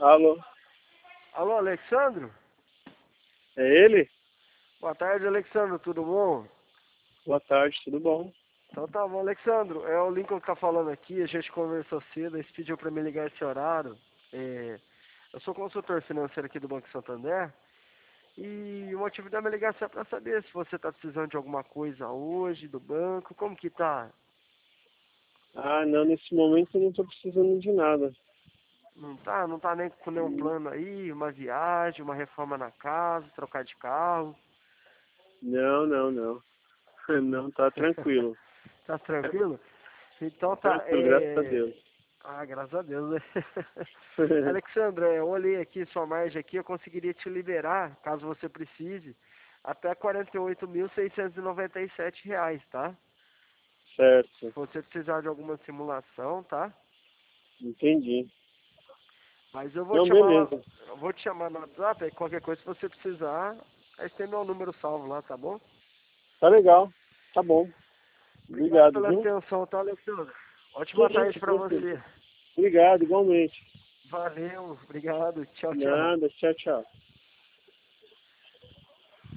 Alô, Alô, Alexandro? é ele? Boa tarde, Alexandro, tudo bom? Boa tarde, tudo bom? Então tá bom, Alexandro, é o Lincoln que tá falando aqui, a gente conversou cedo, eles pediu para me ligar esse horário. Eu sou consultor financeiro aqui do Banco Santander e o motivo da minha ligação é para saber se você tá precisando de alguma coisa hoje do banco, como que tá? Ah, não, nesse momento eu não estou precisando de nada. Não tá nem com nenhum plano aí, uma viagem, uma reforma na casa, trocar de carro? Não, não, não. Não, tá tranquilo. Tá tranquilo? Então tá, Tranquilo, graças a Deus. Ah, graças a Deus, né? Alexandre, eu olhei aqui sua margem aqui, eu conseguiria te liberar, caso você precise, até R$ 48.697, tá? Se Certo, você precisar de alguma simulação, tá? entendi. Mas eu vou Não, te chamar lá, beleza. eu vou te chamar no WhatsApp, aí qualquer coisa se você precisar, aí tem meu número salvo lá, tá bom? Tá legal, tá bom. Obrigado Obrigado, pela viu? atenção, tá, Alexandre? Que Ótima tarde isso, pra tranquilo. você. Obrigado, igualmente. Valeu, obrigado, tchau, tchau. Nada, tchau, tchau.